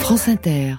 France Inter.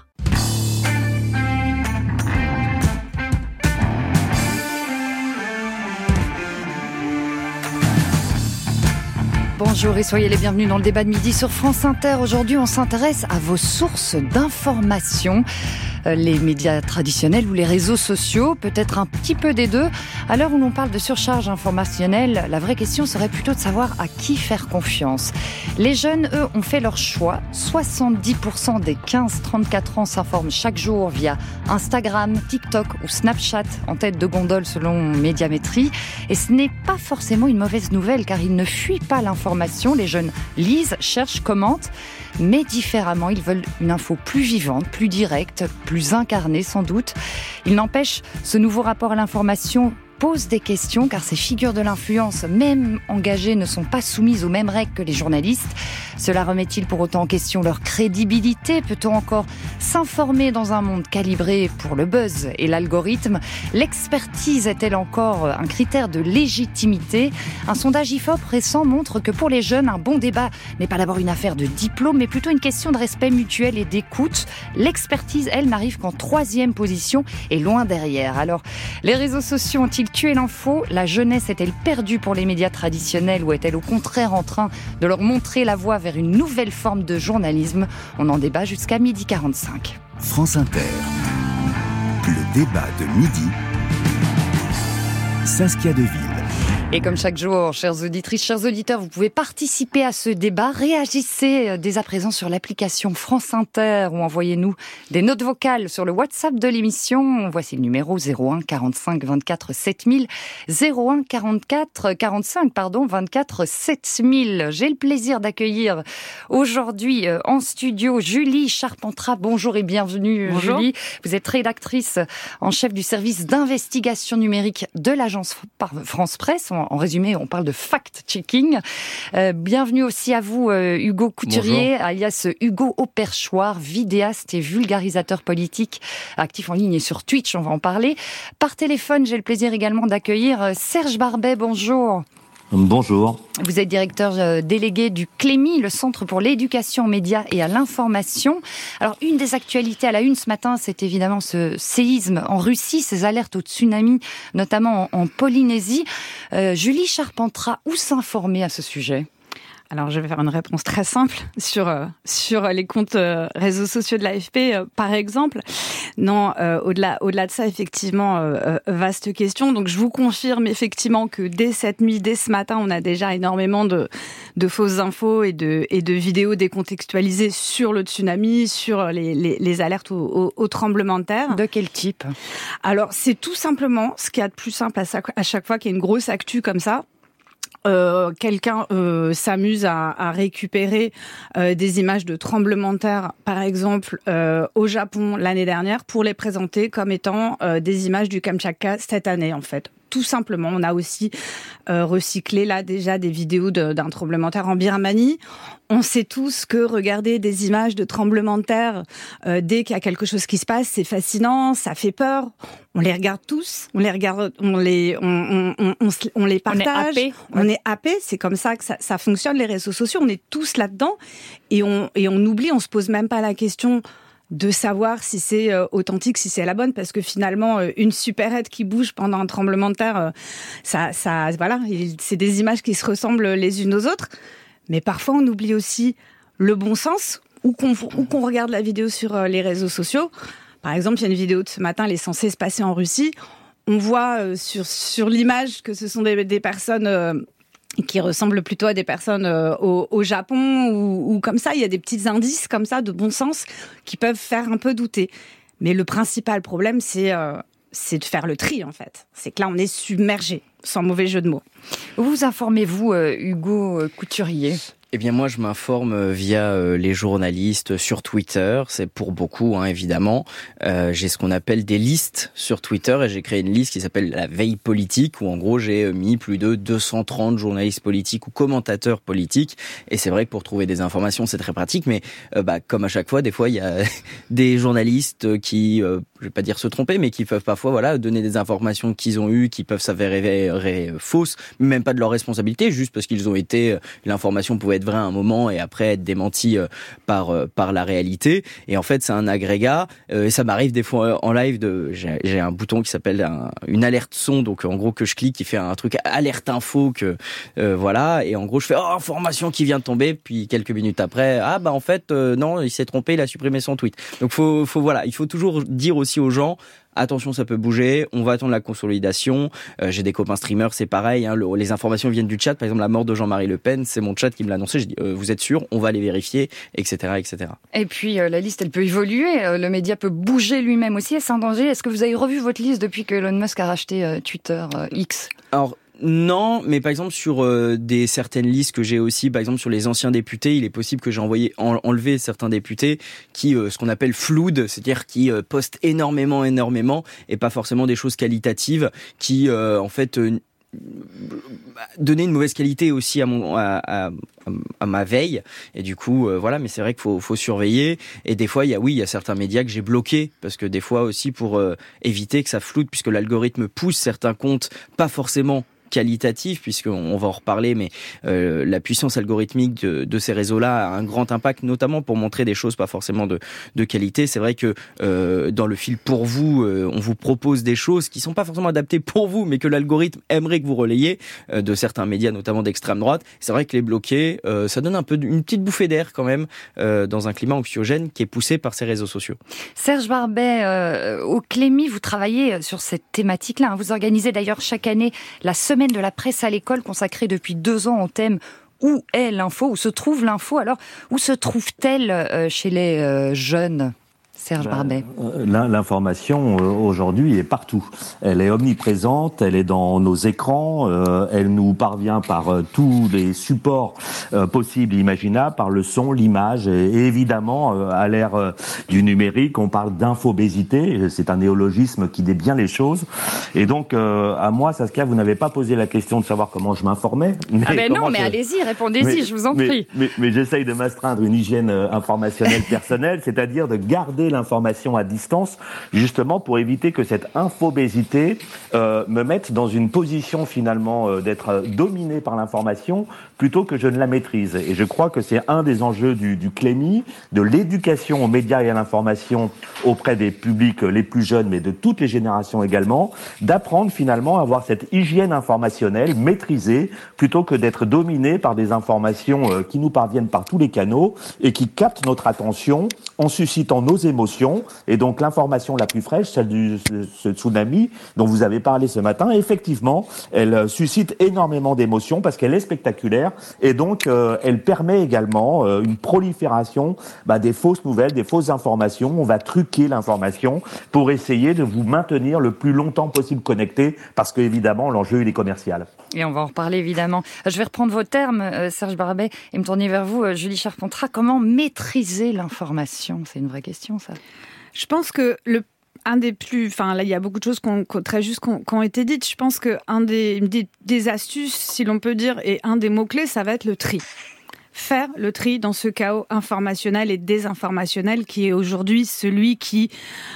Bonjour et soyez les bienvenus dans le débat de midi sur France Inter. Aujourd'hui, on s'intéresse à vos sources d'information. Les médias traditionnels ou les réseaux sociaux, peut-être un petit peu des deux. À l'heure où l'on parle de surcharge informationnelle, la vraie question serait plutôt de savoir à qui faire confiance. Les jeunes, eux, ont fait leur choix. 70% des 15-34 ans s'informent chaque jour via Instagram, TikTok ou Snapchat, en tête de gondole selon Médiamétrie. Et ce n'est pas forcément une mauvaise nouvelle, car ils ne fuient pas l'information. Les jeunes lisent, cherchent, commentent, mais différemment. Ils veulent une info plus vivante, plus directe, plus incarnée sans doute. Il n'empêche, ce nouveau rapport à l'information pose des questions, car ces figures de l'influence, même engagées, ne sont pas soumises aux mêmes règles que les journalistes. Cela remet-il pour autant en question leur crédibilité ? Peut-on encore s'informer dans un monde calibré pour le buzz et l'algorithme ? L'expertise est-elle encore un critère de légitimité ? Un sondage IFOP récent montre que pour les jeunes, un bon débat n'est pas d'abord une affaire de diplôme, mais plutôt une question de respect mutuel et d'écoute. L'expertise, elle, n'arrive qu'en 3e position et loin derrière. Alors, les réseaux sociaux ont-ils tué l'info ? La jeunesse est-elle perdue pour les médias traditionnels ou est-elle au contraire en train de leur montrer la voie vers une nouvelle forme de journalisme ? On en débat jusqu'à 12h45. France Inter. Le débat de midi. Saskia Deville. Et comme chaque jour, chères auditrices, chers auditeurs, vous pouvez participer à ce débat. Réagissez dès à présent sur l'application France Inter ou envoyez-nous des notes vocales sur le WhatsApp de l'émission. Voici le numéro 01 45 24 7000, 01 44 45 24 7000. J'ai le plaisir d'accueillir aujourd'hui en studio Julie Charpentras. Bonjour et bienvenue. Bonjour. Julie. Vous êtes rédactrice en chef du service d'investigation numérique de l'agence France Presse. En résumé, on parle de fact-checking. Bienvenue aussi à vous, Hugo Couturier, bonjour. Alias Hugo au perchoir, vidéaste et vulgarisateur politique, actif en ligne et sur Twitch, on va en parler. Par téléphone, j'ai le plaisir également d'accueillir Serge Barbet, bonjour. Bonjour. Vous êtes directeur délégué du CLEMI, le Centre pour l'éducation aux médias et à l'information. Alors, une des actualités à la une ce matin, c'est évidemment ce séisme en Russie, ces alertes au tsunami, notamment en Polynésie. Julie Charpentras, où s'informer à ce sujet ? Alors, je vais faire une réponse très simple sur les comptes réseaux sociaux de l'AFP, par exemple. Non, au-delà de ça, effectivement, vaste question. Donc, je vous confirme effectivement que dès cette nuit, dès ce matin, on a déjà énormément de fausses infos et de vidéos décontextualisées sur le tsunami, sur les alertes au tremblement de terre. De quel type ? Alors, c'est tout simplement ce qu'il y a de plus simple à chaque fois qu'il y a une grosse actu comme ça. Quelqu'un s'amuse à récupérer des images de tremblements de terre, par exemple au Japon l'année dernière, pour les présenter comme étant des images du Kamtchatka cette année, en fait. Tout simplement, on a aussi recyclé là déjà des vidéos d'un tremblement de terre en Birmanie. On sait tous que regarder des images de tremblement de terre dès qu'il y a quelque chose qui se passe, c'est fascinant, ça fait peur. On les regarde tous, on les partage, on est happé. C'est comme ça que ça fonctionne, les réseaux sociaux. On est tous là-dedans et on oublie, on se pose même pas la question de savoir si c'est authentique, si c'est la bonne, parce que finalement, une supérette qui bouge pendant un tremblement de terre, voilà, c'est des images qui se ressemblent les unes aux autres. Mais parfois, on oublie aussi le bon sens, ou qu'on regarde la vidéo sur les réseaux sociaux. Par exemple, il y a une vidéo de ce matin, elle est censée se passer en Russie. On voit sur l'image que ce sont des personnes qui ressemblent plutôt à des personnes au Japon ou comme ça. Il y a des petits indices comme ça de bon sens qui peuvent faire un peu douter. Mais le principal problème, c'est de faire le tri, en fait. C'est que là, on est submergé, sans mauvais jeu de mots. Où vous informez-vous, Hugo Couturier ? Eh bien moi je m'informe via les journalistes sur Twitter, c'est pour beaucoup évidemment. J'ai ce qu'on appelle des listes sur Twitter et j'ai créé une liste qui s'appelle la veille politique où en gros j'ai mis plus de 230 journalistes politiques ou commentateurs politiques et c'est vrai que pour trouver des informations c'est très pratique mais comme à chaque fois des fois il y a des journalistes qui je vais pas dire se tromper, mais qui peuvent parfois donner des informations qu'ils ont eues, qui peuvent s'avérer fausses, même pas de leur responsabilité, juste parce qu'ils ont été, l'information pouvait être vraie à un moment et après être démentie par la réalité. Et en fait, c'est un agrégat. Et ça m'arrive des fois en live j'ai un bouton qui s'appelle une alerte son, donc en gros que je clique, qui fait un truc alerte info voilà. Et en gros, je fais information qui vient de tomber, puis quelques minutes après, en fait non, il s'est trompé, il a supprimé son tweet. Donc il faut toujours dire aussi aux gens, attention, ça peut bouger, on va attendre la consolidation. J'ai des copains streamers, c'est pareil, les informations viennent du chat. Par exemple, la mort de Jean-Marie Le Pen, c'est mon chat qui me l'a annoncé. Je dis, vous êtes sûr? On va les vérifier, etc., etc. Et puis, la liste, elle peut évoluer. Le média peut bouger lui-même aussi. Est-ce un danger? Est-ce que vous avez revu votre liste depuis que Elon Musk a racheté Twitter X? Alors, non, mais par exemple sur certaines listes que j'ai aussi, par exemple sur les anciens députés, il est possible que j'ai enlevé certains députés qui, ce qu'on appelle floudes, c'est-à-dire qui postent énormément, et pas forcément des choses qualitatives, qui en fait donner une mauvaise qualité aussi à ma veille. Et du coup, mais c'est vrai qu'il faut surveiller. Et des fois, il y a certains médias que j'ai bloqués, parce que des fois aussi pour éviter que ça floute, puisque l'algorithme pousse certains comptes pas forcément qualitatif, puisqu'on va en reparler, mais la puissance algorithmique de ces réseaux-là a un grand impact, notamment pour montrer des choses pas forcément de qualité. C'est vrai que dans le fil pour vous, on vous propose des choses qui sont pas forcément adaptées pour vous, mais que l'algorithme aimerait que vous relayiez, de certains médias, notamment d'extrême droite. C'est vrai que les bloquer, ça donne une petite bouffée d'air quand même, dans un climat anxiogène qui est poussé par ces réseaux sociaux. Serge Barbet, au Clémy, vous travaillez sur cette thématique-là. Vous organisez d'ailleurs chaque année la semaine de la presse à l'école, consacrée depuis 2 ans au thème « Où est l'info ?» Où se trouve l'info? Alors, où se trouve-t-elle chez les jeunes? Serge Barbet. L'information aujourd'hui est partout. Elle est omniprésente, elle est dans nos écrans, elle nous parvient par tous les supports possibles et imaginables, par le son, l'image, et évidemment, à l'ère du numérique, on parle d'infobésité, c'est un néologisme qui dit bien les choses. Et donc, à moi, Saskia, vous n'avez pas posé la question de savoir comment je m'informais. Mais allez-y, répondez-y, je vous en prie. Mais j'essaye de m'astreindre une hygiène informationnelle personnelle, c'est-à-dire de garder l'information à distance, justement pour éviter que cette infobésité me mette dans une position finalement d'être dominé par l'information plutôt que je ne la maîtrise. Et je crois que c'est un des enjeux du Clémy, de l'éducation aux médias et à l'information auprès des publics les plus jeunes, mais de toutes les générations également, d'apprendre finalement à avoir cette hygiène informationnelle maîtrisée plutôt que d'être dominé par des informations qui nous parviennent par tous les canaux et qui captent notre attention en suscitant nos émotions. Et donc l'information la plus fraîche, celle du ce tsunami dont vous avez parlé ce matin, effectivement, elle suscite énormément d'émotions parce qu'elle est spectaculaire et donc elle permet également une prolifération des fausses nouvelles, des fausses informations. On va truquer l'information pour essayer de vous maintenir le plus longtemps possible connecté parce que évidemment l'enjeu il est commercial. Et on va en reparler évidemment. Je vais reprendre vos termes, Serge Barbet, et me tourner vers vous, Julie Charpentras. Comment maîtriser l'information? C'est une vraie question, ça. Je pense que un des plus, là il y a beaucoup de choses très justes qui ont été dites. Je pense que un des astuces, si l'on peut dire, et un des mots clés, ça va être le tri. Faire le tri dans ce chaos informationnel et désinformationnel qui est aujourd'hui celui qui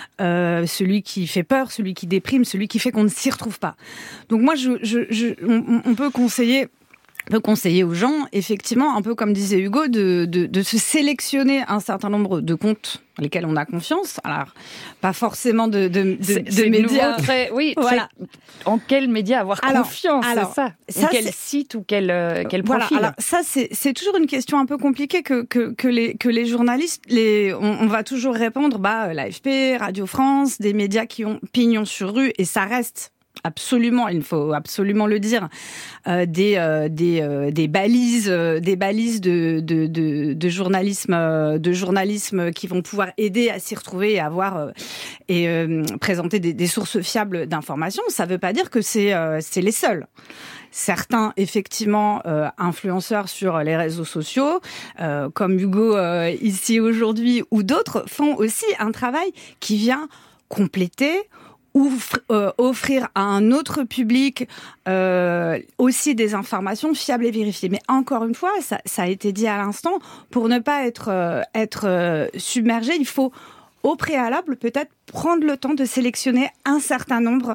fait peur, celui qui déprime, celui qui fait qu'on ne s'y retrouve pas. Donc moi, on peut conseiller aux gens, effectivement, un peu comme disait Hugo, de se sélectionner un certain nombre de comptes dans lesquels on a confiance. Alors, pas forcément de médias. Voilà. En quel média avoir confiance, c'est ça. Ou quel site ou quel profil. Voilà. Alors ça, c'est toujours une question un peu compliquée que les journalistes, on va toujours répondre, l'AFP, Radio France, des médias qui ont pignon sur rue, et ça reste absolument, il faut absolument le dire, des balises de journalisme qui vont pouvoir aider à s'y retrouver et avoir présenter des sources fiables d'informations. Ça veut pas dire que c'est les seuls. Certains, effectivement, influenceurs sur les réseaux sociaux, comme Hugo ici aujourd'hui, ou d'autres, font aussi un travail qui vient compléter ou offrir à un autre public aussi des informations fiables et vérifiées. Mais encore une fois, ça a été dit à l'instant, pour ne pas être submergé, il faut au préalable, peut-être prendre le temps de sélectionner un certain nombre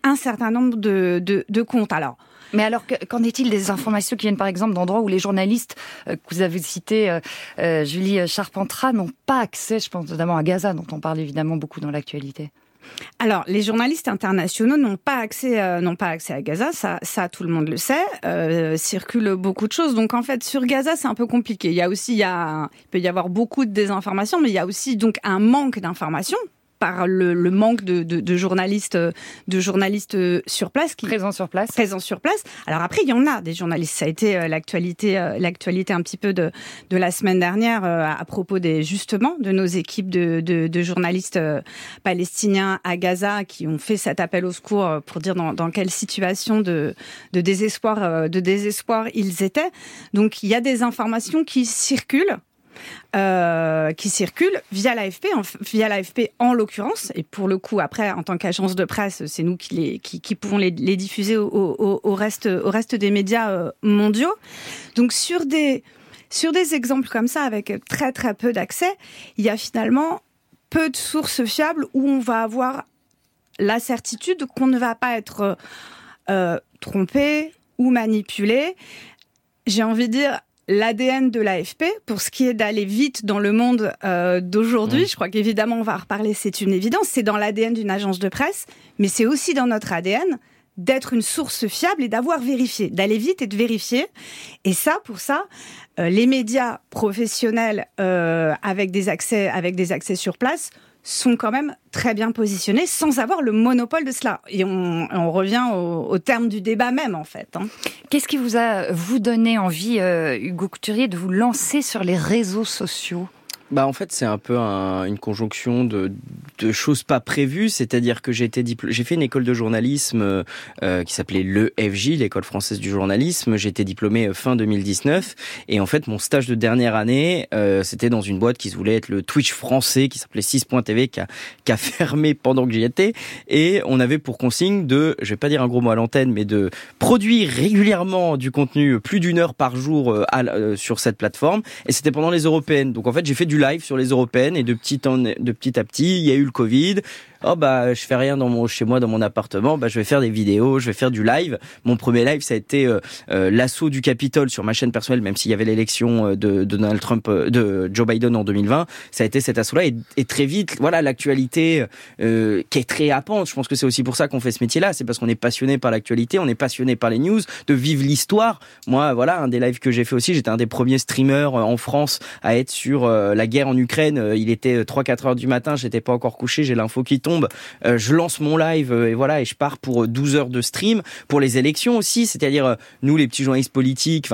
de comptes. Mais alors, qu'en est-il des informations qui viennent par exemple d'endroits où les journalistes que vous avez cités, Julie Charpentras, n'ont pas accès, je pense notamment à Gaza, dont on parle évidemment beaucoup dans l'actualité? Alors, les journalistes internationaux n'ont pas accès à Gaza, ça tout le monde le sait. Circulent beaucoup de choses, donc en fait sur Gaza c'est un peu compliqué. Il peut y avoir beaucoup de désinformation, mais il y a aussi donc un manque d'informations par le manque de journalistes sur place présents sur place. Alors après il y en a des journalistes, ça a été l'actualité un petit peu de la semaine dernière à propos justement de nos équipes de journalistes palestiniens à Gaza qui ont fait cet appel au secours pour dire dans quelle situation de désespoir ils étaient. Donc il y a des informations qui circulent via l'AFP en l'occurrence, et pour le coup après en tant qu'agence de presse c'est nous qui pouvons les diffuser au reste des médias mondiaux. Donc sur des exemples comme ça avec très très peu d'accès, il y a finalement peu de sources fiables où on va avoir la certitude qu'on ne va pas être trompé ou manipulé. J'ai envie de dire l'ADN de l'AFP, pour ce qui est d'aller vite dans le monde d'aujourd'hui, je crois qu'évidemment on va en reparler, c'est une évidence, c'est dans l'ADN d'une agence de presse, mais c'est aussi dans notre ADN d'être une source fiable et d'avoir vérifié, d'aller vite et de vérifier. Et ça, pour ça, les médias professionnels avec des accès sur place sont quand même très bien positionnés sans avoir le monopole de cela. Et on revient au terme du débat même, en fait. Qu'est-ce qui vous a donné envie, Hugo Couturier, de vous lancer sur les réseaux sociaux ? En fait, c'est un peu une conjonction de choses pas prévues, c'est-à-dire que j'ai fait une école de journalisme qui s'appelait l'EFJ, l'école française du journalisme. J'ai été diplômé fin 2019 et en fait, mon stage de dernière année, c'était dans une boîte qui se voulait être le Twitch français, qui s'appelait 6.tv, qui a fermé pendant que j'y étais, et on avait pour consigne je vais pas dire un gros mot à l'antenne, mais de produire régulièrement du contenu plus d'1 heure par jour sur cette plateforme, et c'était pendant les européennes. Donc en fait, j'ai fait du live sur les européennes et de petit à petit, il y a eu le Covid. Je fais rien chez moi dans mon appartement, je vais faire des vidéos, je vais faire du live. Mon premier live, ça a été l'assaut du Capitole sur ma chaîne personnelle, même s'il y avait l'élection de Donald Trump, de Joe Biden en 2020, ça a été cet assaut-là, et très vite, voilà, l'actualité qui est très happante. Je pense que c'est aussi pour ça qu'on fait ce métier-là, c'est parce qu'on est passionné par l'actualité, on est passionné par les news, de vivre l'histoire. Moi, voilà, un des lives que j'ai fait aussi, j'étais un des premiers streamers en France à être sur la guerre en Ukraine. Il était 3-4 heures du matin, j'étais pas encore couché, j'ai l'info qui tombe, je lance mon live et je pars pour 12 heures de stream pour les élections aussi, c'est-à-dire nous les petits journalistes politiques,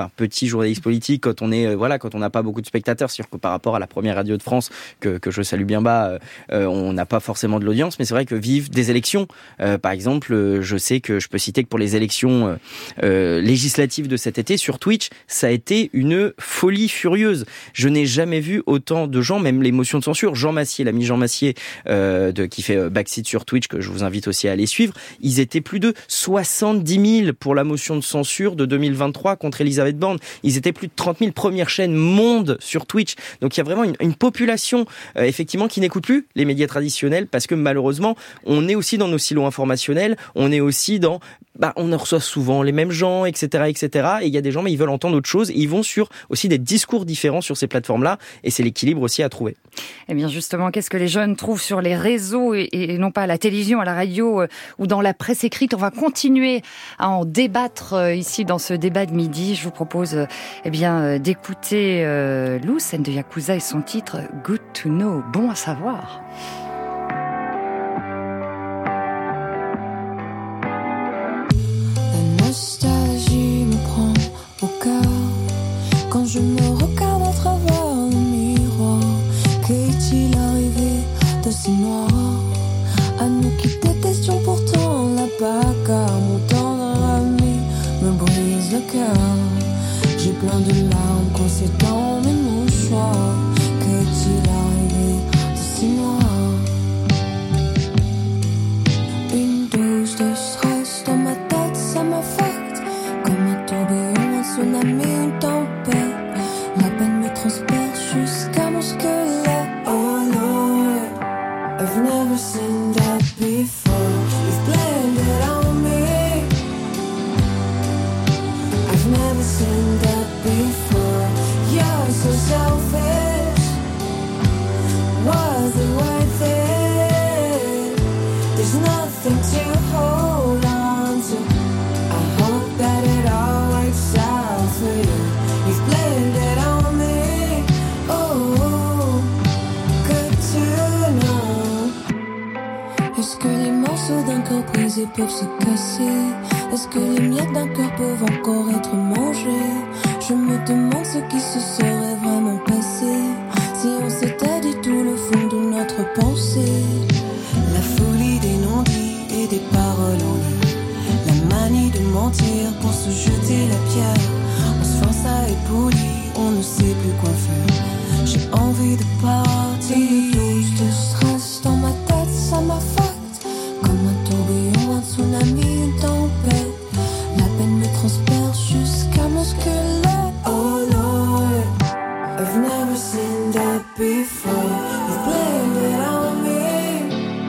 quand on est quand on n'a pas beaucoup de spectateurs, c'est sûr que par rapport à la première radio de France que je salue bien bas, on n'a pas forcément de l'audience, mais c'est vrai que vivre des élections, par exemple, je sais que je peux citer que pour les élections législatives de cet été sur Twitch, ça a été une folie furieuse. Je n'ai jamais vu autant de gens, même les motions de censure. Jean Massier, l'ami Jean Massier qui fait Backseat sur Twitch, que je vous invite aussi à aller suivre, ils étaient plus de 70 000 pour la motion de censure de 2023 contre Elisabeth Borne. Ils étaient plus de 30 000, première chaîne monde sur Twitch. Donc il y a vraiment une population effectivement qui n'écoute plus les médias traditionnels, parce que malheureusement on est aussi dans nos silos informationnels, on est aussi dans on en reçoit souvent les mêmes gens, etc. Et il y a des gens, mais ils veulent entendre autre chose. Ils vont sur aussi des discours différents sur ces plateformes-là, et c'est l'équilibre aussi à trouver. Eh bien justement, qu'est-ce que les jeunes trouvent sur les réseaux et non pas à la télévision, à la radio ou dans la presse écrite? On va continuer à en débattre ici dans ce débat de midi. Je vous propose d'écouter Luz de Yakuza et son titre Good to Know, bon à savoir. Nostalgie me prend au cœur quand je me regarde à travers le miroir. Qu'est-il arrivé de si noir à nous qui détestions pourtant la bagarre? Mon tendre ami me brise le cœur. J'ai plein de larmes coincées dans mes mouchoirs. Qu'est-il arrivé de si noir? Une dose de stress dans ma tête, ça m'affecte comme un tourbillon, un tsunami, une tempête. La peine me transperce jusqu'à mon squelette. Oh Lord, I've never seen that before. You've blamed it on me. I've never seen that before. You're so selfish. Was it worth it? There's nothing to hold on to. I hope that it all works out for you. You've blamed it on me. Oh, good to know. Est-ce que les morceaux d'un cœur brisé peuvent se casser? Est-ce que les miettes d'un cœur peuvent encore être mangées? Je me demande ce qui se serait vraiment passé si on s'était dit tout le fond de notre pensée. La folie des non-dits et des paroles en l'air. La manie de mentir pour se jeter la pierre. On se force à être poli, on ne sait plus quoi faire. J'ai envie de partir. Une dose de stress dans ma tête, ça m'affecte. Comme un tourbillon, un tsunami, une tempête. La peine me transperce jusqu'à mon squelette. Oh Lord, I've never seen that before. You've blamed it on me.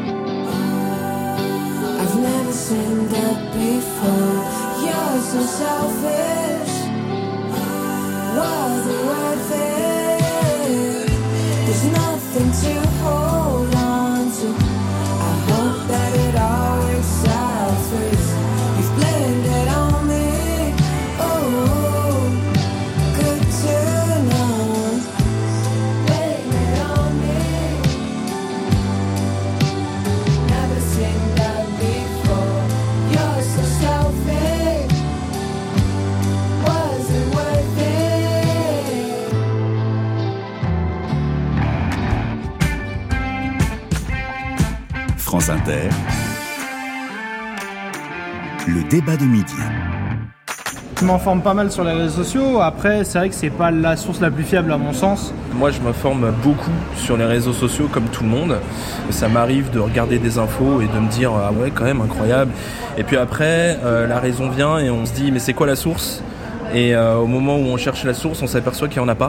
I've never seen that before. You're so selfish. Was it worth it? There's nothing to hold on to. I hope that it all works out for you. You've blamed it on me. Oh, good to know. Blame it on me. Never seen that before. You're so selfish. Was it worth it? France Inter, le débat de midi. Je m'informe pas mal sur les réseaux sociaux. Après, c'est vrai que c'est pas la source la plus fiable à mon sens. Moi, je m'informe beaucoup sur les réseaux sociaux comme tout le monde. Ça m'arrive de regarder des infos et de me dire « Ah ouais, quand même, incroyable ». Et puis après, la raison vient et on se dit « Mais c'est quoi la source ?» Et au moment où on cherche la source, on s'aperçoit qu'il n'y en a pas.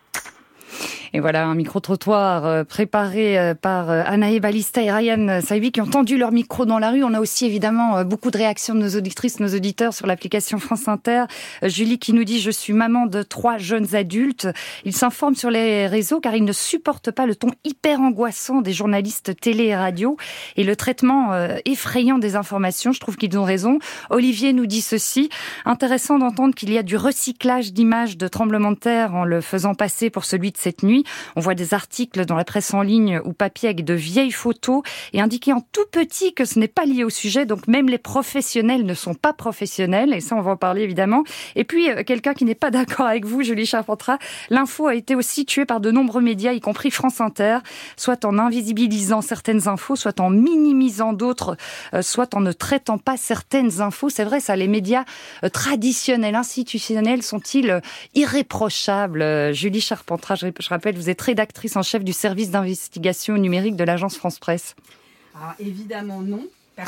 Et voilà, un micro-trottoir préparé par Anaï Balista et Ryan Saibi qui ont tendu leur micro dans la rue. On a aussi évidemment beaucoup de réactions de nos auditrices, nos auditeurs sur l'application France Inter. Julie qui nous dit « Je suis maman de 3 jeunes adultes. Ils s'informent sur les réseaux car ils ne supportent pas le ton hyper angoissant des journalistes télé et radio et le traitement effrayant des informations. Je trouve qu'ils ont raison. » Olivier nous dit ceci. « Intéressant d'entendre qu'il y a du recyclage d'images de tremblements de terre en le faisant passer pour celui de cette nuit. On voit des articles dans la presse en ligne ou papier avec de vieilles photos et indiqué en tout petit que ce n'est pas lié au sujet. Donc même les professionnels ne sont pas professionnels. Et ça, on va en parler évidemment. Et puis, quelqu'un qui n'est pas d'accord avec vous, Julie Charpentras, l'info a été aussi tuée par de nombreux médias, y compris France Inter, soit en invisibilisant certaines infos, soit en minimisant d'autres, soit en ne traitant pas certaines infos. C'est vrai, ça, les médias traditionnels, institutionnels, sont-ils irréprochables? Julie Charpentras, je rappelle, vous êtes rédactrice en chef du service d'investigation numérique de l'agence France Presse. Alors, évidemment non.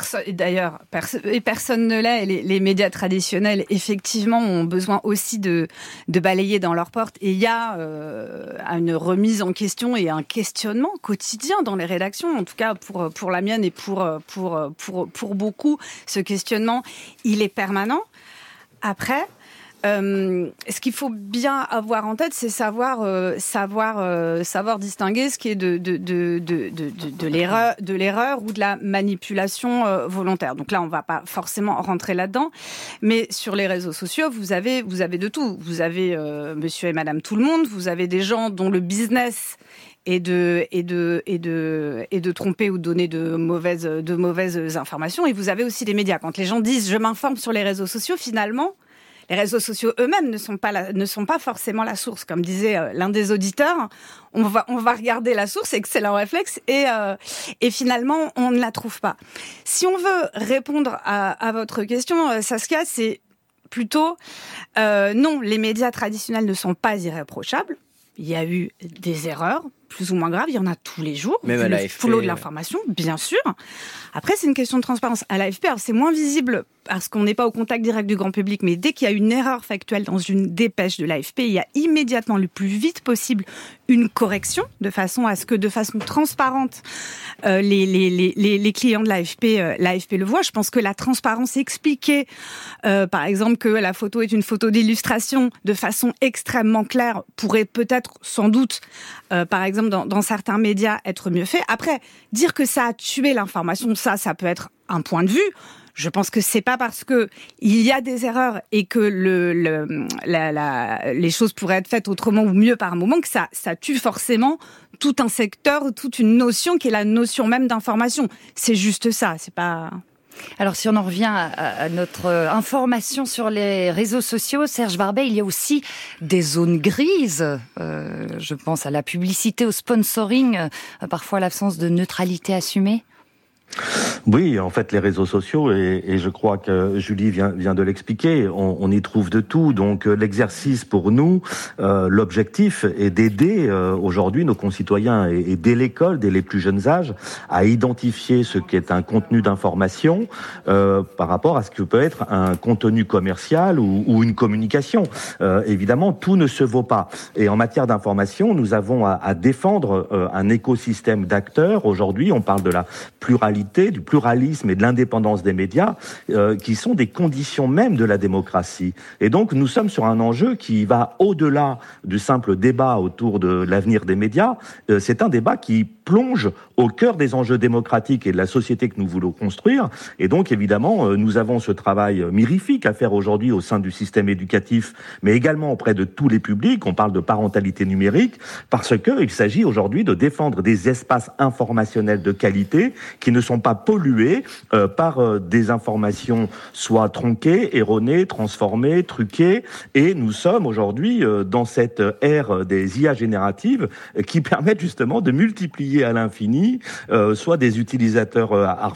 Personne ne l'est. Les médias traditionnels, effectivement, ont besoin aussi de balayer dans leurs portes. Et il y a une remise en question et un questionnement quotidien dans les rédactions. En tout cas, pour la mienne et pour beaucoup, ce questionnement, il est permanent. Après, ce qu'il faut bien avoir en tête, c'est savoir distinguer ce qui est de l'erreur ou de la manipulation volontaire. Donc là, on va pas forcément rentrer là-dedans, mais sur les réseaux sociaux, vous avez de tout. Vous avez monsieur et madame tout le monde, vous avez des gens dont le business et de tromper ou de donner de mauvaises informations, et vous avez aussi des médias. Quand les gens disent je m'informe sur les réseaux sociaux, finalement les réseaux sociaux eux-mêmes ne sont pas forcément la source. Comme disait l'un des auditeurs, on va regarder la source, excellent réflexe, et finalement, on ne la trouve pas. Si on veut répondre à votre question, Saskia, c'est plutôt non, les médias traditionnels ne sont pas irréprochables. Il y a eu des erreurs, plus ou moins graves, il y en a tous les jours. Même à le l'AFP, flot de l'information, bien sûr. Après, c'est une question de transparence. À l'AFP, alors c'est moins visible parce qu'on n'est pas au contact direct du grand public, mais dès qu'il y a une erreur factuelle dans une dépêche de l'AFP, il y a immédiatement, le plus vite possible, une correction, de façon à ce que, de façon transparente, les clients de l'AFP le voient. Je pense que la transparence expliquée, par exemple, que la photo est une photo d'illustration de façon extrêmement claire, pourrait peut-être, sans doute, par exemple, dans certains médias, être mieux fait. Après, dire que ça a tué l'information, ça peut être un point de vue. Je pense que c'est pas parce que il y a des erreurs et que les choses pourraient être faites autrement ou mieux par un moment que ça tue forcément tout un secteur, toute une notion qui est la notion même d'information. C'est juste ça, c'est pas... Alors si on en revient à notre information sur les réseaux sociaux, Serge Barbet, il y a aussi des zones grises. Je pense à la publicité, au sponsoring, parfois l'absence de neutralité assumée. Oui, en fait, les réseaux sociaux, et je crois que Julie vient de l'expliquer, on y trouve de tout. Donc, l'exercice pour nous, l'objectif est d'aider aujourd'hui nos concitoyens et dès l'école, dès les plus jeunes âges, à identifier ce qu'est un contenu d'information par rapport à ce que peut être un contenu commercial ou une communication. Évidemment, tout ne se vaut pas. Et en matière d'information, nous avons à défendre un écosystème d'acteurs. Aujourd'hui, on parle de la pluralité, du pluralisme et de l'indépendance des médias, qui sont des conditions même de la démocratie. Et donc, nous sommes sur un enjeu qui va au-delà du simple débat autour de l'avenir des médias. C'est un débat qui plonge au cœur des enjeux démocratiques et de la société que nous voulons construire. Et donc, évidemment, nous avons ce travail mirifique à faire aujourd'hui au sein du système éducatif, mais également auprès de tous les publics. On parle de parentalité numérique, parce qu'il s'agit aujourd'hui de défendre des espaces informationnels de qualité qui ne sont pas pollués par des informations soit tronquées, erronées, transformées, truquées. Et nous sommes aujourd'hui dans cette ère des IA génératives qui permettent justement de multiplier à l'infini soit des utilisateurs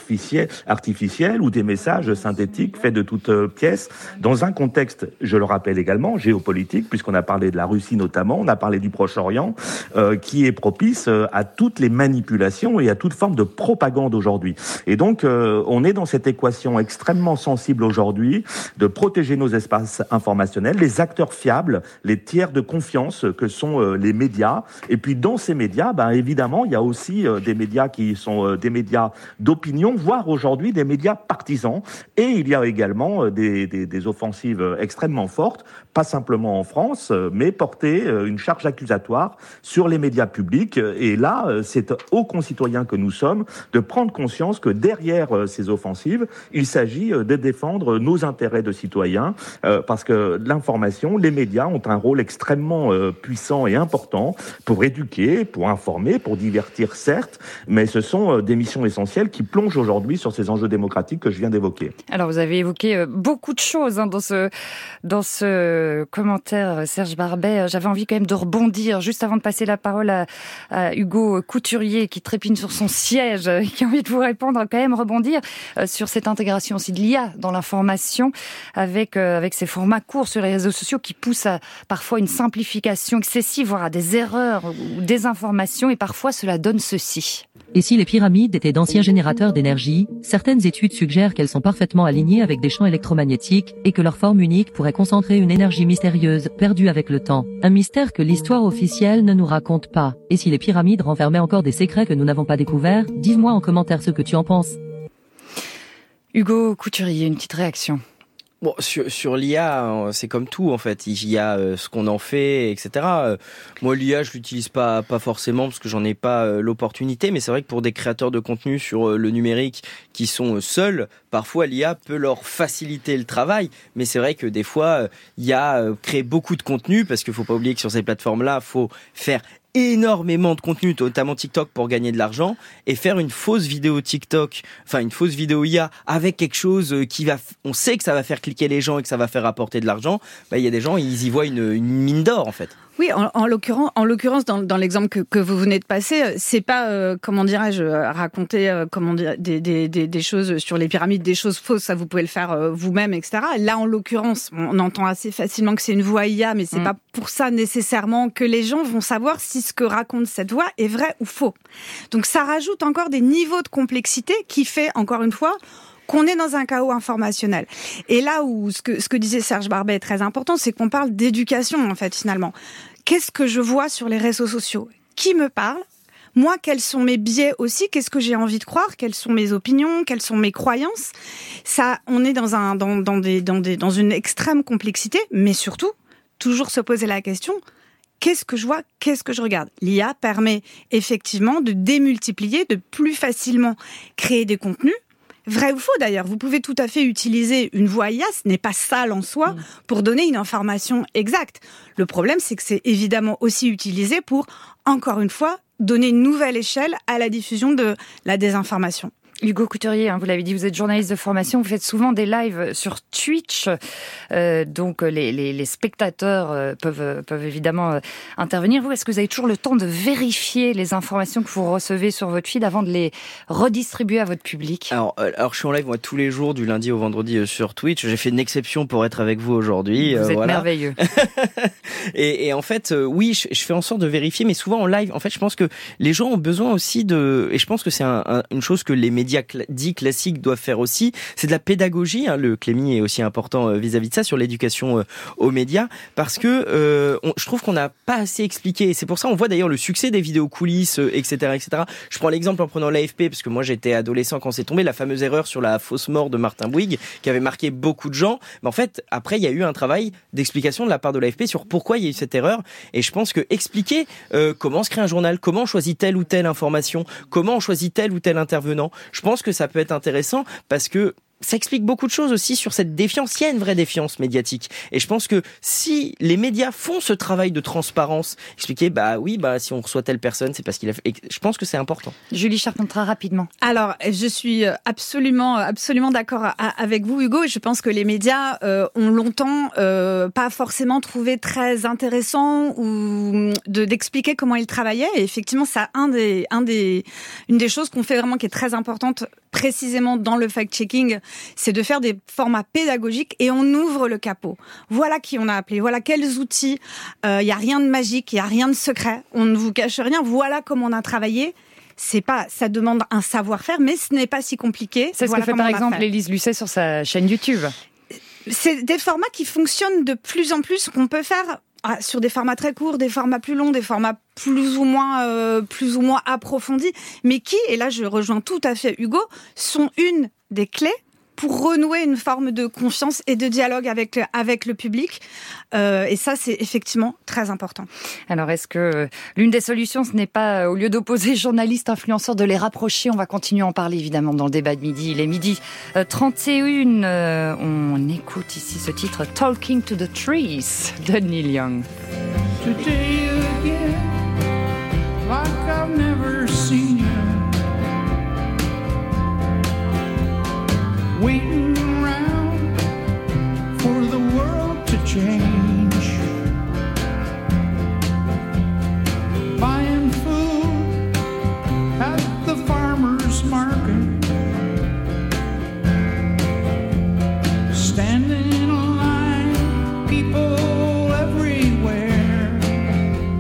artificiels ou des messages synthétiques faits de toutes pièces, dans un contexte, je le rappelle également, géopolitique, puisqu'on a parlé de la Russie notamment, on a parlé du Proche-Orient, qui est propice à toutes les manipulations et à toute forme de propagande aujourd'hui. Et donc, on est dans cette équation extrêmement sensible aujourd'hui de protéger nos espaces informationnels, les acteurs fiables, les tiers de confiance que sont les médias. Et puis, dans ces médias, évidemment, il y a aussi des médias qui sont des médias d'opinion, voire aujourd'hui des médias partisans. Et il y a également des offensives extrêmement fortes, pas simplement en France, mais porter une charge accusatoire sur les médias publics. Et là, c'est aux concitoyens que nous sommes de prendre conscience que derrière ces offensives, il s'agit de défendre nos intérêts de citoyens, parce que l'information, les médias ont un rôle extrêmement puissant et important pour éduquer, pour informer, pour divertir, certes, mais ce sont des missions essentielles qui plongent aujourd'hui sur ces enjeux démocratiques que je viens d'évoquer. Alors, vous avez évoqué beaucoup de choses dans ce commentaire, Serge Barbet. J'avais envie quand même de rebondir, juste avant de passer la parole à Hugo Couturier, qui trépigne sur son siège, qui a envie de vous répondre, quand même rebondir sur cette intégration aussi de l'IA dans l'information, avec ces formats courts sur les réseaux sociaux qui poussent à parfois une simplification excessive, voire à des erreurs ou des informations, et parfois cela donne ceci. Et si les pyramides étaient d'anciens générateurs d'énergie, certaines études suggèrent qu'elles sont parfaitement alignées avec des champs électromagnétiques et que leur forme unique pourrait concentrer une énergie mystérieuse, perdue avec le temps. Un mystère que l'histoire officielle ne nous raconte pas. Et si les pyramides renfermaient encore des secrets que nous n'avons pas découverts, dis-moi en commentaire ce que tu en penses. Hugo Couturier, une petite réaction. Bon, sur l'IA, c'est comme tout en fait. Il y a ce qu'on en fait, etc. Moi, l'IA, je l'utilise pas forcément parce que j'en ai pas l'opportunité. Mais c'est vrai que pour des créateurs de contenu sur le numérique qui sont seuls, parfois l'IA peut leur faciliter le travail. Mais c'est vrai que des fois, il y a créé beaucoup de contenu parce qu'il faut pas oublier que sur ces plateformes-là, faut faire énormément de contenu, notamment TikTok, pour gagner de l'argent, et faire une fausse vidéo TikTok, enfin une fausse vidéo IA avec quelque chose on sait que ça va faire cliquer les gens et que ça va faire rapporter de l'argent. Il y a des gens, ils y voient une mine d'or en fait. Oui, en l'occurrence, dans l'exemple que vous venez de passer, c'est pas raconter des choses sur les pyramides, des choses fausses. Ça, vous pouvez le faire vous-même, etc. Là, en l'occurrence, on entend assez facilement que c'est une voix IA, mais c'est pas pour ça nécessairement que les gens vont savoir si ce que raconte cette voix est vrai ou faux. Donc, ça rajoute encore des niveaux de complexité qui fait, encore une fois, qu'on est dans un chaos informationnel. Et là où ce que disait Serge Barbet est très important, c'est qu'on parle d'éducation, en fait, finalement. Qu'est-ce que je vois sur les réseaux sociaux ? Qui me parle ? Moi, quels sont mes biais aussi ? Qu'est-ce que j'ai envie de croire ? Quelles sont mes opinions ? Quelles sont mes croyances ? Ça, on est dans une extrême complexité, mais surtout, toujours se poser la question, qu'est-ce que je vois ? Qu'est-ce que je regarde ? L'IA permet effectivement de démultiplier, de plus facilement créer des contenus. Vrai ou faux d'ailleurs, vous pouvez tout à fait utiliser une voix IA, ce n'est pas sale en soi, pour donner une information exacte. Le problème, c'est que c'est évidemment aussi utilisé pour, encore une fois, donner une nouvelle échelle à la diffusion de la désinformation. Hugo Couturier, vous l'avez dit, vous êtes journaliste de formation, vous faites souvent des lives sur Twitch, donc les spectateurs peuvent évidemment intervenir. Vous, est-ce que vous avez toujours le temps de vérifier les informations que vous recevez sur votre feed avant de les redistribuer à votre public ? Alors je suis en live moi tous les jours du lundi au vendredi sur Twitch. J'ai fait une exception pour être avec vous aujourd'hui. Vous êtes merveilleux. et en fait, oui, je fais en sorte de vérifier, mais souvent en live, en fait, je pense que les gens ont besoin aussi et je pense que c'est une chose que les médias dits classiques doivent faire aussi, c'est de la pédagogie. Le Clémy est aussi important vis-à-vis de ça, sur l'éducation aux médias, parce que je trouve qu'on n'a pas assez expliqué. Et c'est pour ça on voit d'ailleurs le succès des vidéos coulisses, etc., etc. Je prends l'exemple en prenant l'AFP, parce que moi j'étais adolescent quand c'est tombé, la fameuse erreur sur la fausse mort de Martin Bouygues, qui avait marqué beaucoup de gens. Mais en fait, après, il y a eu un travail d'explication de la part de l'AFP sur pourquoi il y a eu cette erreur. Et je pense que expliquer comment se crée un journal, comment on choisit telle ou telle information, comment on choisit tel ou tel intervenant, je pense que ça peut être intéressant parce que ça explique beaucoup de choses aussi sur cette défiance. Il y a une vraie défiance médiatique. Et je pense que si les médias font ce travail de transparence, expliquer, si on reçoit telle personne, c'est parce qu'il a fait... Je pense que c'est important. Julie Charpentras, rapidement. Alors, je suis absolument d'accord avec vous, Hugo. Et je pense que les médias ont longtemps pas forcément trouvé très intéressant ou d'expliquer comment ils travaillaient. Et effectivement, ça une des choses qu'on fait vraiment qui est très importante précisément dans le fact-checking, c'est de faire des formats pédagogiques et on ouvre le capot. Voilà qui on a appelé, voilà quels outils. Il y a rien de magique, il y a rien de secret. On ne vous cache rien. Voilà comment on a travaillé. Ça demande un savoir-faire, mais ce n'est pas si compliqué. C'est ce que fait par exemple Élise Lucet sur sa chaîne YouTube. C'est des formats qui fonctionnent de plus en plus, qu'on peut faire sur des formats très courts, des formats plus longs, des formats plus ou moins approfondis, mais qui, et là je rejoins tout à fait Hugo, sont une des clés pour renouer une forme de confiance et de dialogue avec le public. Et ça, c'est effectivement très important. Alors, est-ce que l'une des solutions, ce n'est pas, au lieu d'opposer journalistes, influenceurs, de les rapprocher ? On va continuer à en parler, évidemment, dans le débat de midi. Il est 12h31. On écoute ici ce titre, « Talking to the Trees » de Neil Young. Today again, like I've never seen you. Waiting around for the world to change. Buying food at the farmer's market. Standing in line, people everywhere.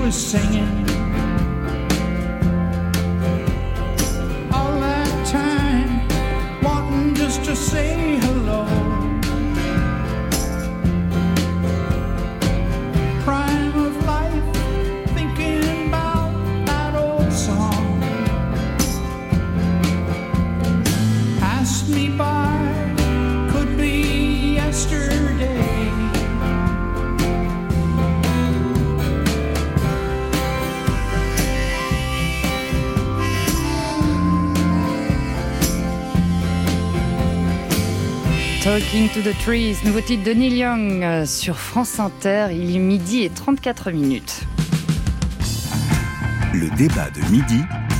was singing. All that time, wanting just to say hello. Prime of life, thinking about that old song. Passed me by, could be yesterday. Talking to the Trees, nouveau titre de Neil Young sur France Inter. Il est 12h34. Le débat de midi,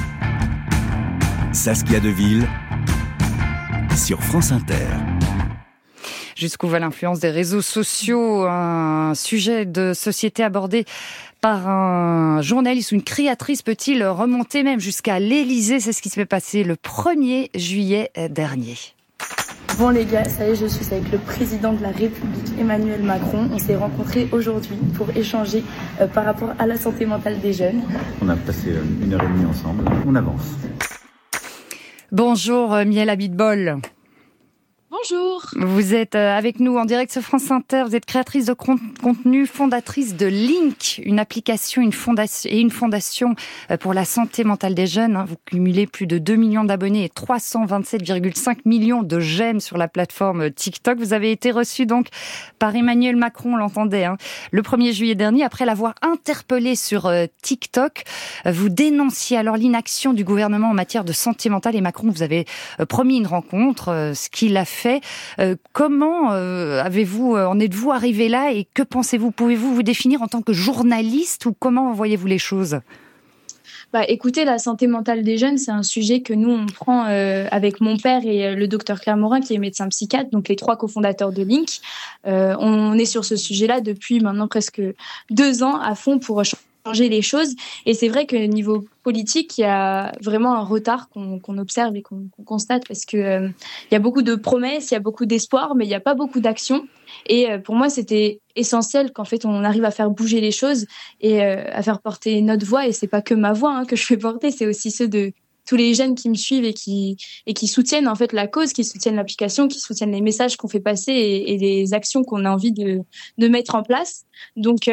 Saskia Deville sur France Inter. Jusqu'où va l'influence des réseaux sociaux, un sujet de société abordé par un journaliste ou une créatrice peut-il remonter même jusqu'à l'Élysée? C'est ce qui s'est passé le 1er juillet dernier. Bon les gars, ça y est, je suis avec le président de la République, Emmanuel Macron. On s'est rencontrés aujourd'hui pour échanger par rapport à la santé mentale des jeunes. On a passé 1h30 ensemble, on avance. Bonjour Miel Abitbol. Bonjour. Vous êtes avec nous en direct sur France Inter. Vous êtes créatrice de contenu, fondatrice de Link, une application, une fondation pour la santé mentale des jeunes. Vous cumulez plus de 2 millions d'abonnés et 327,5 millions de j'aime sur la plateforme TikTok. Vous avez été reçu donc par Emmanuel Macron, on l'entendait, le 1er juillet dernier. Après l'avoir interpellé sur TikTok, vous dénonciez alors l'inaction du gouvernement en matière de santé mentale et Macron vous avez promis une rencontre, ce qu'il a fait. Comment en êtes-vous arrivé là et que pensez-vous? Pouvez-vous vous définir en tant que journaliste ou comment voyez-vous les choses? Écoutez, la santé mentale des jeunes, c'est un sujet que nous, on prend avec mon père et le docteur Claire Morin, qui est médecin psychiatre, donc les 3 cofondateurs de Link. On est sur ce sujet-là depuis maintenant presque 2 ans à fond pour changer les choses. Et c'est vrai que niveau politique, il y a vraiment un retard qu'on observe et qu'on constate parce que il y a beaucoup de promesses, il y a beaucoup d'espoir, mais il n'y a pas beaucoup d'action. Et pour moi, c'était essentiel qu'en fait, on arrive à faire bouger les choses et à faire porter notre voix. Et c'est pas que ma voix que je fais porter, c'est aussi ceux de tous les jeunes qui me suivent et qui soutiennent en fait la cause, qui soutiennent l'application, qui soutiennent les messages qu'on fait passer et les actions qu'on a envie de mettre en place. Donc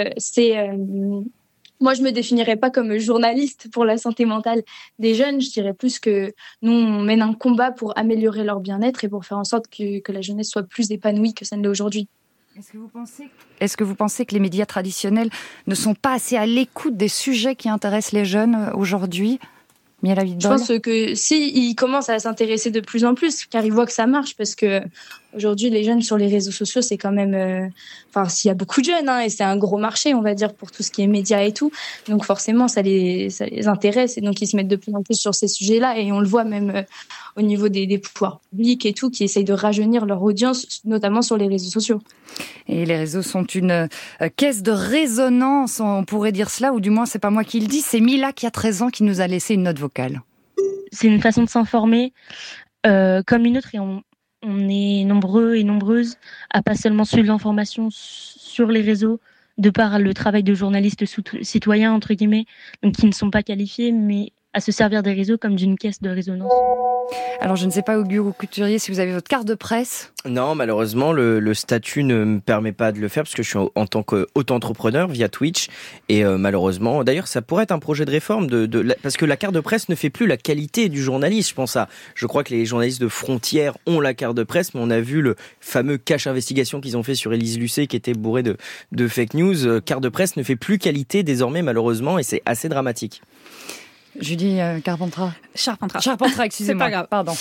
moi, je me définirais pas comme journaliste pour la santé mentale des jeunes. Je dirais plus que nous, on mène un combat pour améliorer leur bien-être et pour faire en sorte que la jeunesse soit plus épanouie que ça ne l'est aujourd'hui. Est-ce que vous pensez que les médias traditionnels ne sont pas assez à l'écoute des sujets qui intéressent les jeunes aujourd'hui? Je pense que ils commencent à s'intéresser de plus en plus, car ils voient que ça marche, parce que aujourd'hui, les jeunes sur les réseaux sociaux, c'est quand même, s'il y a beaucoup de jeunes, et c'est un gros marché, on va dire, pour tout ce qui est médias et tout. Donc forcément, ça les intéresse, et donc ils se mettent de plus en plus sur ces sujets-là, et on le voit même au niveau des pouvoirs publics et tout, qui essayent de rajeunir leur audience, notamment sur les réseaux sociaux. Et les réseaux sont une caisse de résonance, on pourrait dire cela, ou du moins c'est pas moi qui le dis, c'est Mila qui a 13 ans qui nous a laissé une note vocale. C'est une façon de s'informer comme une autre, et on est nombreux et nombreuses à pas seulement suivre l'information sur les réseaux de par le travail de journalistes citoyens entre guillemets, donc qui ne sont pas qualifiés, mais à se servir des réseaux comme d'une caisse de résonance. Alors je ne sais pas, Auguste Couturier, si vous avez votre carte de presse. Non, malheureusement, le statut ne me permet pas de le faire parce que je suis en tant qu'auto-entrepreneur via Twitch et malheureusement, d'ailleurs ça pourrait être un projet de réforme parce que la carte de presse ne fait plus la qualité du journaliste, je crois que les journalistes de Frontières ont la carte de presse, mais on a vu le fameux cache investigation qu'ils ont fait sur Élise Lucet qui était bourré de fake news. Carte de presse ne fait plus qualité désormais malheureusement et c'est assez dramatique. Julie Charpentras, excusez-moi. C'est pas grave. Pardon.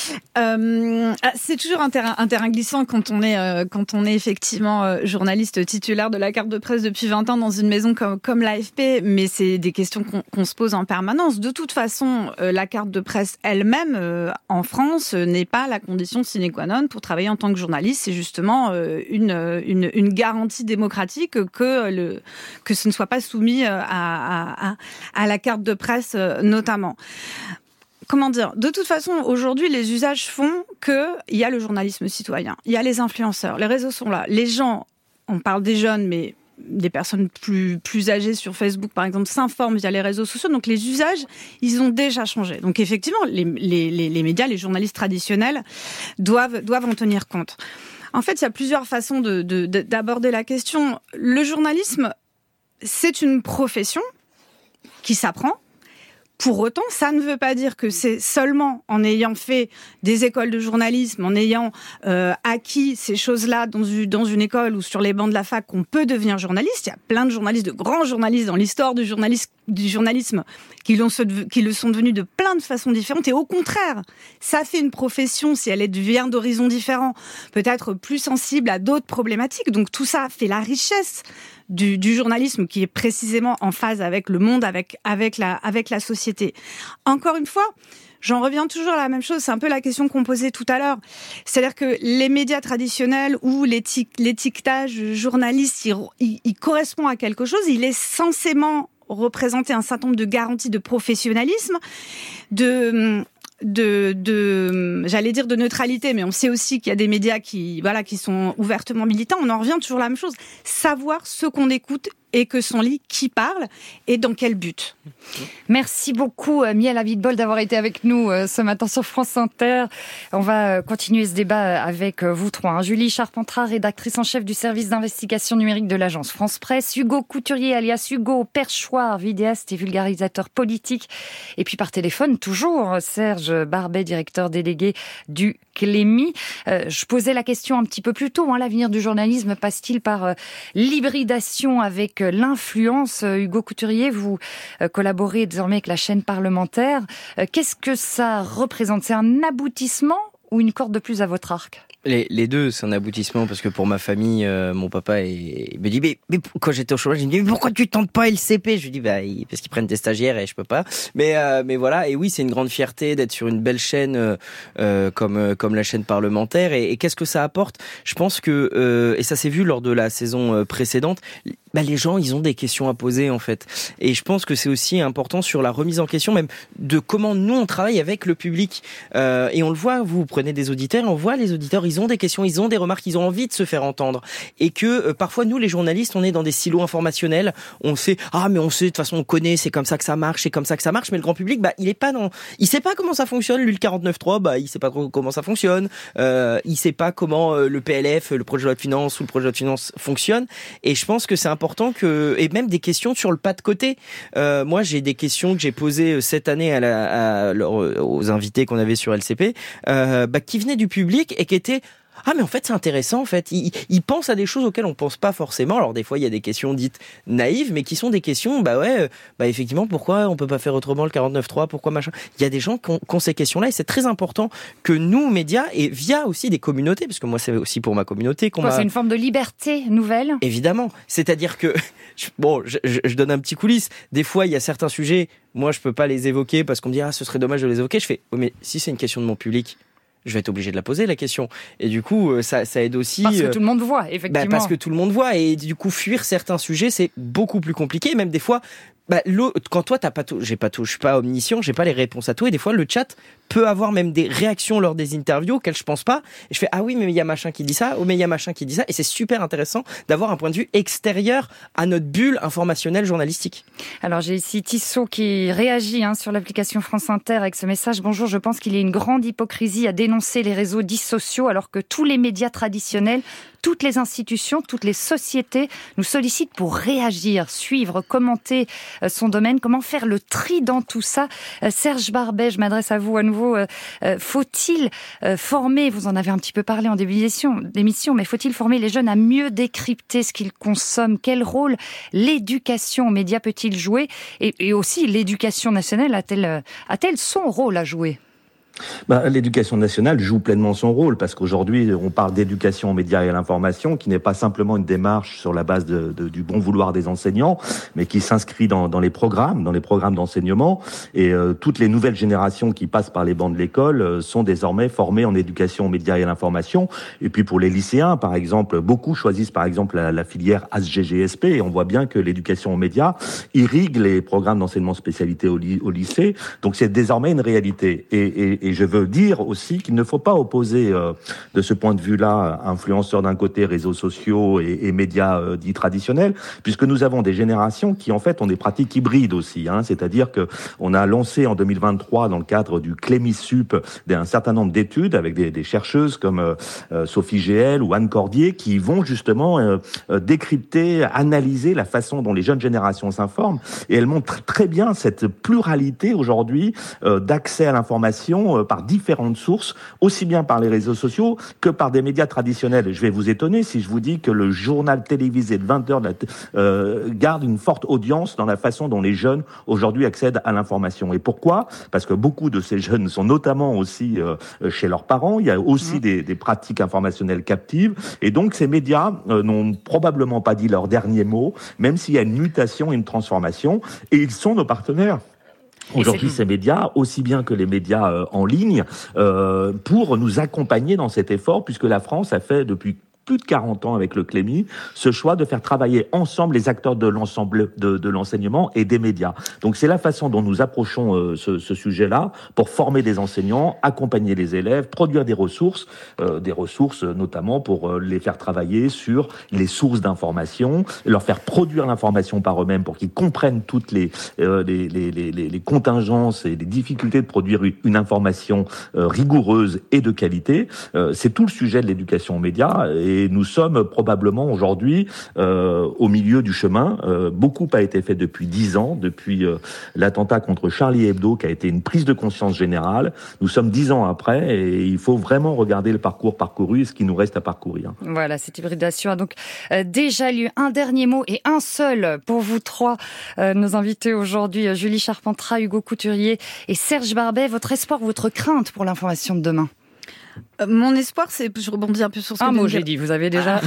C'est toujours un terrain glissant quand on est effectivement journaliste titulaire de la carte de presse depuis 20 ans dans une maison comme l'AFP, mais c'est des questions qu'on se pose en permanence. De toute façon, la carte de presse elle-même en France n'est pas la condition sine qua non pour travailler en tant que journaliste. C'est justement une garantie démocratique que ce ne soit pas soumis à la carte de presse notamment. Comment dire ? De toute façon, aujourd'hui, les usages font qu'il y a le journalisme citoyen, il y a les influenceurs, les réseaux sont là. Les gens, on parle des jeunes, mais des personnes plus âgées sur Facebook, par exemple, s'informent via les réseaux sociaux. Donc les usages, ils ont déjà changé. Donc effectivement, les médias, les journalistes traditionnels doivent en tenir compte. En fait, il y a plusieurs façons d'aborder la question. Le journalisme, c'est une profession qui s'apprend. Pour autant, ça ne veut pas dire que c'est seulement en ayant fait des écoles de journalisme, en ayant acquis ces choses-là dans une école ou sur les bancs de la fac qu'on peut devenir journaliste. Il y a plein de journalistes, de grands journalistes dans l'histoire du journalisme qui le sont devenus de plein de façons différentes. Et au contraire, ça fait une profession, si elle vient d'horizons différents, peut-être plus sensible à d'autres problématiques. Donc tout ça fait la richesse du journalisme qui est précisément en phase avec le monde, avec la société. Encore une fois, j'en reviens toujours à la même chose, c'est un peu la question qu'on posait tout à l'heure. C'est-à-dire que les médias traditionnels ou l'étiquetage journaliste, il correspond à quelque chose, il est censément représenter un certain nombre de garanties de professionnalisme, j'allais dire de neutralité, mais on sait aussi qu'il y a des médias qui sont ouvertement militants. On en revient toujours à la même chose. Savoir ce qu'on écoute et que son lit, qui parle et dans quel but. Merci beaucoup Miel Abitbol d'avoir été avec nous ce matin sur France Inter. On va continuer ce débat avec vous trois. Julie Charpentras, rédactrice en chef du service d'investigation numérique de l'agence France Presse. Hugo Couturier, alias Hugo Perchoir, vidéaste et vulgarisateur politique. Et puis par téléphone, toujours Serge Barbet, directeur délégué du Clémy. Je posais la question un petit peu plus tôt. L'avenir du journalisme passe-t-il par l'hybridation avec l'influence? Hugo Couturier, vous collaborez désormais avec la chaîne parlementaire. Qu'est-ce que ça représente? C'est un aboutissement ou une corde de plus à votre arc? Les deux, c'est un aboutissement parce que pour ma famille, mon papa me dit mais quand j'étais au chômage, il me dit mais pourquoi tu tentes pas LCP? Je lui dis parce qu'ils prennent des stagiaires et je peux pas. Mais voilà, et oui, c'est une grande fierté d'être sur une belle chaîne comme la chaîne parlementaire. Et qu'est-ce que ça apporte? Je pense que et ça s'est vu lors de la saison précédente. Les gens, ils ont des questions à poser en fait. Et je pense que c'est aussi important sur la remise en question même de comment nous on travaille avec le public. Et on le voit, vous prenez des auditeurs, on voit les auditeurs, ils ont des questions, ils ont des remarques, ils ont envie de se faire entendre. Et que parfois nous les journalistes, on est dans des silos informationnels. On sait mais on sait de toute façon on connaît, c'est comme ça que ça marche, c'est comme ça que ça marche. Mais le grand public, il sait pas comment ça fonctionne. Lui le 49.3, il sait pas trop comment ça fonctionne. Il sait pas comment le PLF, le projet de loi de finances ou le projet de loi de finances fonctionne. Et je pense que c'est important et même des questions sur le pas de côté. Moi, j'ai des questions que j'ai posées cette année aux invités qu'on avait sur LCP, qui venaient du public et qui étaient mais en fait c'est intéressant en fait. Ils pensent à des choses auxquelles on pense pas forcément. Alors des fois il y a des questions dites naïves, mais qui sont des questions effectivement pourquoi on peut pas faire autrement le 49.3, pourquoi machin. Il y a des gens qui ont ces questions-là et c'est très important que nous médias et via aussi des communautés, parce que moi c'est aussi pour ma communauté c'est une forme de liberté nouvelle. Évidemment, c'est-à-dire que je donne un petit coulisse. Des fois il y a certains sujets, moi je peux pas les évoquer parce qu'on me dit ce serait dommage de les évoquer. Je fais mais si c'est une question de mon public, je vais être obligé de la poser, la question. Et du coup, ça aide aussi... Parce que tout le monde voit, effectivement. Parce que tout le monde voit. Et du coup, fuir certains sujets, c'est beaucoup plus compliqué. Même des fois, quand toi, je suis pas omniscient, j'ai pas les réponses à tout. Et des fois, le chat peut avoir même des réactions lors des interviews auxquelles je pense pas. Et je fais, oui, mais il y a machin qui dit ça. Mais il y a machin qui dit ça. Et c'est super intéressant d'avoir un point de vue extérieur à notre bulle informationnelle journalistique. Alors, j'ai ici Tissot qui réagit sur l'application France Inter avec ce message. Bonjour, je pense qu'il y a une grande hypocrisie à dénoncer les réseaux dits sociaux alors que tous les médias traditionnels, toutes les institutions, toutes les sociétés nous sollicitent pour réagir, suivre, commenter son domaine. Comment faire le tri dans tout ça? Serge Barbet, je m'adresse à vous à nouveau. Faut-il former, vous en avez un petit peu parlé en début d'émission, mais faut-il former les jeunes à mieux décrypter ce qu'ils consomment? Quel rôle l'éducation aux médias peut-il jouer? Et aussi, l'éducation nationale a-t-elle son rôle à jouer? L'éducation nationale joue pleinement son rôle parce qu'aujourd'hui, on parle d'éducation aux médias et à l'information qui n'est pas simplement une démarche sur la base du bon vouloir des enseignants, mais qui s'inscrit dans les programmes d'enseignement. Et toutes les nouvelles générations qui passent par les bancs de l'école sont désormais formées en éducation aux médias et à l'information. Et puis pour les lycéens, par exemple, beaucoup choisissent par exemple la filière ASGGSP et on voit bien que l'éducation aux médias irrigue les programmes d'enseignement spécialité au lycée. Donc c'est désormais une réalité. Et Et je veux dire aussi qu'il ne faut pas opposer de ce point de vue-là influenceurs d'un côté, réseaux sociaux et médias dits traditionnels, puisque nous avons des générations qui en fait ont des pratiques hybrides aussi. C'est-à-dire que on a lancé en 2023 dans le cadre du Clémi-Sup un certain nombre d'études avec des chercheuses comme Sophie Géel ou Anne Cordier qui vont justement décrypter, analyser la façon dont les jeunes générations s'informent, et elles montrent très bien cette pluralité aujourd'hui d'accès à l'information par différentes sources, aussi bien par les réseaux sociaux que par des médias traditionnels. Et je vais vous étonner si je vous dis que le journal télévisé de 20h garde une forte audience dans la façon dont les jeunes aujourd'hui accèdent à l'information. Et pourquoi ? Parce que beaucoup de ces jeunes sont notamment aussi chez leurs parents. Il y a aussi des pratiques informationnelles captives. Et donc ces médias n'ont probablement pas dit leur dernier mot, même s'il y a une mutation, une transformation. Et ils sont nos partenaires. Aujourd'hui, ces médias, aussi bien que les médias en ligne, pour nous accompagner dans cet effort, puisque la France a fait depuis plus de 40 ans avec le Clémi, ce choix de faire travailler ensemble les acteurs de l'ensemble de l'enseignement et des médias. Donc c'est la façon dont nous approchons ce sujet-là pour former des enseignants, accompagner les élèves, produire des ressources notamment pour les faire travailler sur les sources d'information, leur faire produire l'information par eux-mêmes pour qu'ils comprennent toutes les contingences et les difficultés de produire une information rigoureuse et de qualité. C'est tout le sujet de l'éducation aux médias. Et nous sommes probablement aujourd'hui au milieu du chemin. Beaucoup a été fait depuis 10 ans, depuis l'attentat contre Charlie Hebdo, qui a été une prise de conscience générale. Nous sommes 10 ans après et il faut vraiment regarder le parcours parcouru et ce qui nous reste à parcourir. Voilà, cette hybridation a donc déjà lieu. Un dernier mot et un seul pour vous trois, nos invités aujourd'hui, Julie Charpentras, Hugo Couturier et Serge Barbet. Votre espoir, votre crainte pour l'information de demain ? Mon espoir, c'est, je rebondis un peu sur ce que un mot, j'ai dit, vous avez déjà...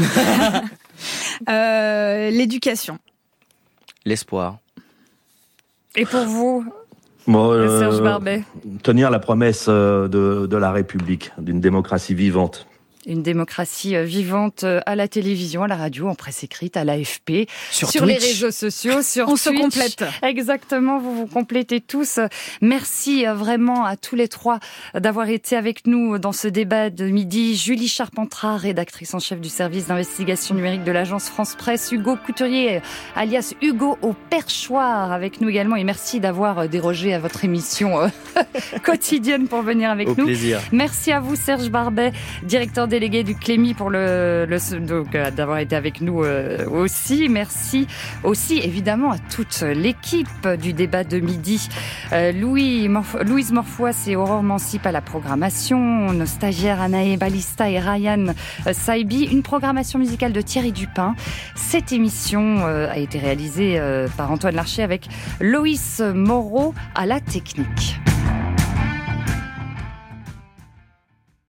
l'éducation. L'espoir. Et pour vous, Serge Barbet ? Tenir la promesse de la République, d'une démocratie vivante. Une démocratie vivante à la télévision, à la radio, en presse écrite, à l'AFP, sur les réseaux sociaux, sur On Twitch. se complète. Exactement, vous vous complétez tous. Merci vraiment à tous les trois d'avoir été avec nous dans ce débat de midi. Julie Charpentras, rédactrice en chef du service d'investigation numérique de l'agence France Presse. Hugo Couturier, alias Hugo au perchoir, avec nous également. Et merci d'avoir dérogé à votre émission quotidienne pour venir avec nous. Au plaisir. Merci à vous, Serge Barbet, directeur délégué du Clémi, pour d'avoir été avec nous aussi. Merci aussi évidemment à toute l'équipe du débat de midi. Louise Morfois et Aurore Mancip à la programmation, nos stagiaires Anaë Balista et Ryan Saibi, une programmation musicale de Thierry Dupin. Cette émission a été réalisée par Antoine Larcher avec Loïs Moreau à la technique.